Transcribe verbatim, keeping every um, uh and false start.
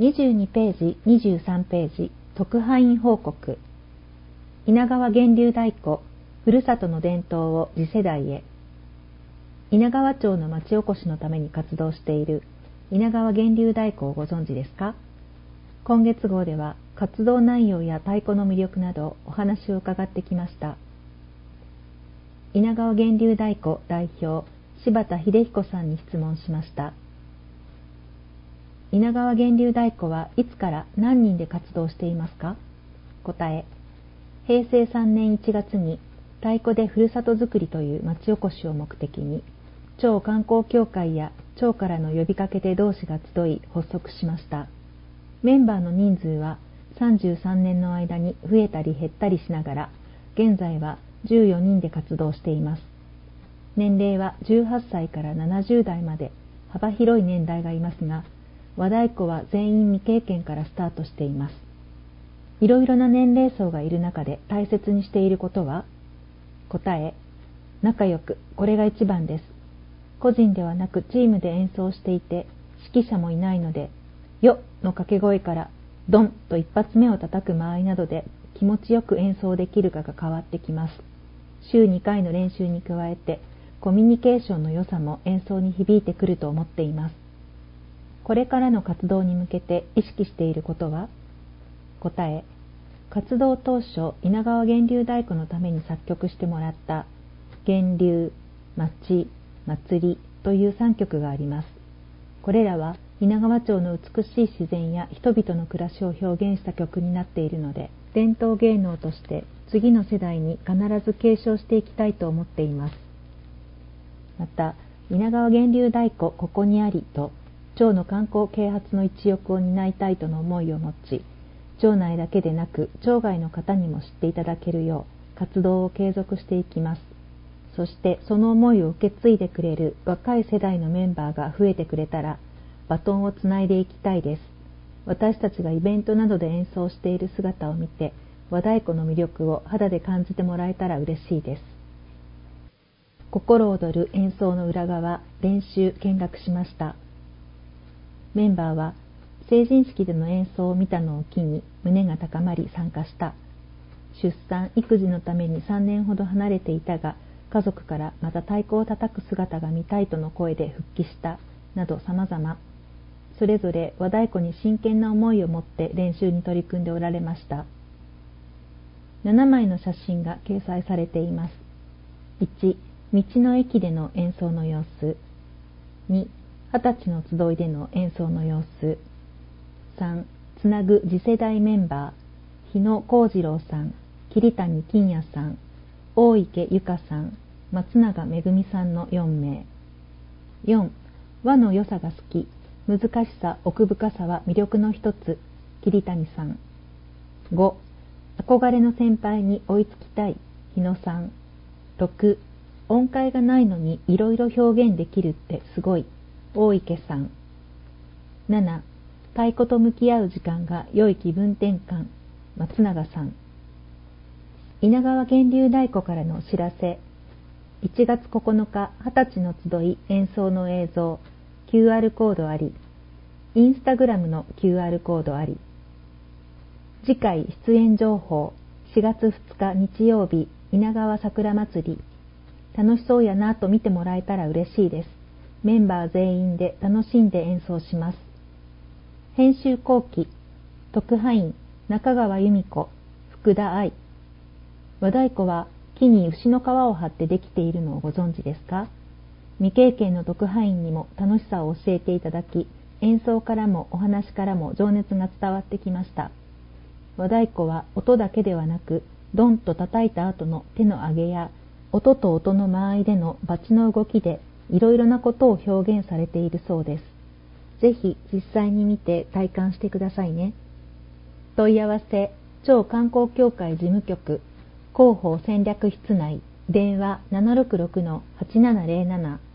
にじゅうにページ、にじゅうさんページ、特派員報告。稲川源流太鼓、ふるさとの伝統を次世代へ。稲川町の町おこしのために活動している稲川源流太鼓をご存知ですか？今月号では活動内容や太鼓の魅力などお話を伺ってきました。稲川源流太鼓代表、柴田秀彦さんに質問しました。稲川源流太鼓はいつから何人で活動していますか？答え、へいせいさんねんいちがつに太鼓でふるさとづくりという町おこしを目的に、町観光協会や町からの呼びかけで同志が集い発足しました。メンバーの人数はさんじゅうさんねんの間に増えたり減ったりしながら、現在はじゅうよにんで活動しています。年齢はじゅうはっさいからななじゅうだいまで幅広い年代がいますが、和太鼓は全員未経験からスタートしています。いろいろな年齢層がいる中で大切にしていることは？答え、仲良く、これが一番です。個人ではなくチームで演奏していて、指揮者もいないので、よの掛け声からドンと一発目を叩く間合いなどで気持ちよく演奏できるかが変わってきます。週にかいの練習に加えて、コミュニケーションの良さも演奏に響いてくると思っています。これからの活動に向けて意識していることは？答え、活動当初、稲川源流太鼓のために作曲してもらった源流、町、祭りというさんきょくがあります。これらは稲川町の美しい自然や人々の暮らしを表現した曲になっているので、伝統芸能として次の世代に必ず継承していきたいと思っています。また、稲川源流太鼓ここにありと、町の観光啓発の一翼を担いたいとの思いを持ち、町内だけでなく町外の方にも知っていただけるよう活動を継続していきます。そしてその思いを受け継いでくれる若い世代のメンバーが増えてくれたら、バトンをつないでいきたいです。私たちがイベントなどで演奏している姿を見て、和太鼓の魅力を肌で感じてもらえたら嬉しいです。心躍る演奏の裏側、練習見学しました。メンバーは成人式での演奏を見たのを機に胸が高まり参加した。出産・育児のためにさんねんほど離れていたが、家族からまた太鼓を叩く姿が見たいとの声で復帰した、など様々。それぞれ和太鼓に真剣な思いを持って練習に取り組んでおられました。ななまいの写真が掲載されています。いち、道の駅での演奏の様子。に、二十歳の集いでの演奏の様子。さん、つなぐ次世代メンバー、日野幸次郎さん、桐谷金也さん、大池由香さん、松永めぐみさんのよんめい。よん、和の良さが好き、難しさ、奥深さは魅力の一つ、桐谷さん。ご、憧れの先輩に追いつきたい、日野さん。ろく、音階がないのにいろいろ表現できるってすごい、大池さん。なな、太鼓と向き合う時間が良い気分転換、松永さん。稲川源流太鼓からのお知らせ。いちがつここのか、二十歳の集い演奏の映像、キューアール コードあり。インスタグラムの キューアール コードあり。次回出演情報、しがつふつか日曜日、稲川桜祭り。楽しそうやなと見てもらえたら嬉しいです。メンバー全員で楽しんで演奏します。編集後期、特派員、中川由美子、福田愛。和太鼓は木に牛の皮を張ってできているのをご存知ですか？未経験の特派員にも楽しさを教えていただき、演奏からもお話からも情熱が伝わってきました。和太鼓は音だけではなく、ドンと叩いた後の手の上げや、音と音の間合いでのバチの動きで、いろいろなことを表現されているそうです。ぜひ実際に見て体感してくださいね。問い合わせ、町観光協会事務局、広報戦略室内、電話 ななろくろくのはちななゼロなな